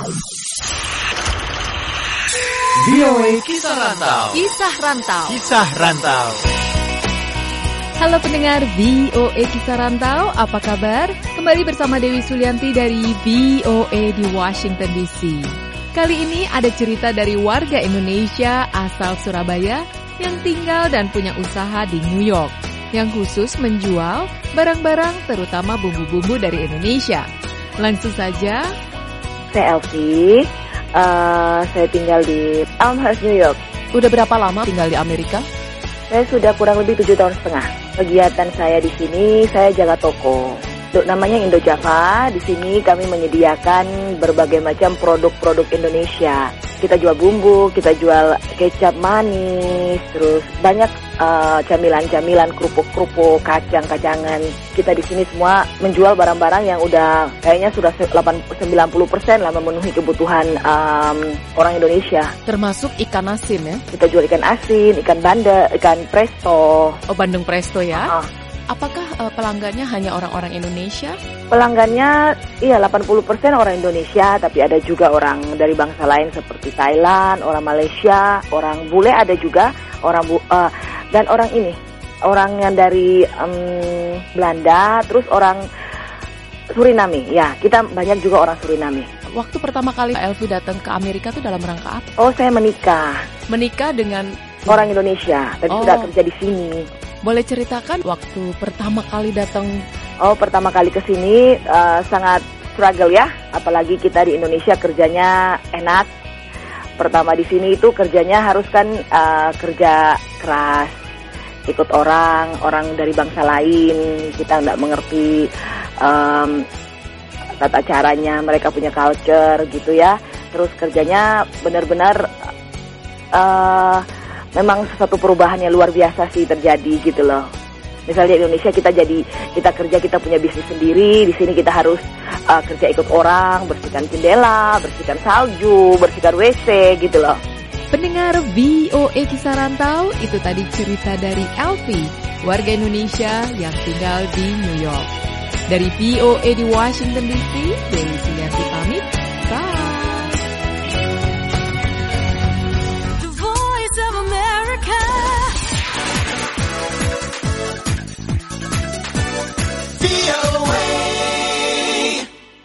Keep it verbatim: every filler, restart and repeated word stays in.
V O A Kisah Rantau. Kisah Rantau. Kisah Rantau. Halo pendengar V O A Kisah Rantau, apa kabar? Kembali bersama Dewi Sulianti dari V O A di Washington D C. Kali ini ada cerita dari warga Indonesia asal Surabaya yang tinggal dan punya usaha di New York, yang khusus menjual barang-barang terutama bumbu-bumbu dari Indonesia. Langsung saja. Saya Elvi. Uh, saya tinggal di Elmhurst, New York. Udah berapa lama tinggal di Amerika? Saya sudah kurang lebih tujuh tahun setengah. Kegiatan saya di sini, saya jaga toko. Namanya Indo Java. Di sini kami menyediakan berbagai macam produk-produk Indonesia. Kita jual bumbu, kita jual kecap manis, terus banyak uh, camilan-camilan, kerupuk-kerupuk, kacang-kacangan. Kita di sini semua menjual barang-barang yang udah kayaknya sudah delapan puluh sampai sembilan puluh persen lah memenuhi kebutuhan um, orang Indonesia. Termasuk ikan asin ya? Kita jual ikan asin, ikan bandeng, ikan presto. Oh, Bandeng presto ya? Uh-huh. Apakah uh, pelanggannya hanya orang-orang Indonesia? Pelanggannya iya delapan puluh persen orang Indonesia, tapi ada juga orang dari bangsa lain seperti Thailand, orang Malaysia, orang bule ada juga, orang bu, uh, dan orang ini, orang yang dari um, Belanda, terus orang Suriname. Ya, kita banyak juga orang Suriname. Waktu pertama kali Elvi datang ke Amerika itu dalam rangka apa? Oh, saya menikah. Menikah dengan orang Indonesia, tapi oh. sudah kerja di sini. Boleh ceritakan waktu pertama kali datang? Oh, pertama kali ke sini uh, sangat struggle ya, apalagi kita di Indonesia kerjanya enak. Pertama di sini itu kerjanya harus kan uh, kerja keras, ikut orang, orang dari bangsa lain, kita nggak mengerti um, tata caranya, mereka punya culture gitu ya. Terus kerjanya benar-benar uh, memang sesuatu perubahan yang luar biasa sih terjadi gitu loh. Misalnya di Indonesia kita jadi kita kerja, kita punya bisnis sendiri. Di sini kita harus uh, kerja ikut orang, bersihkan jendela, bersihkan salju, bersihkan W C gitu loh. Pendengar V O A Kisah Rantau, itu tadi cerita dari Elvi, warga Indonesia yang tinggal di New York. Dari V O A di Washington D C, Dewi Sulianti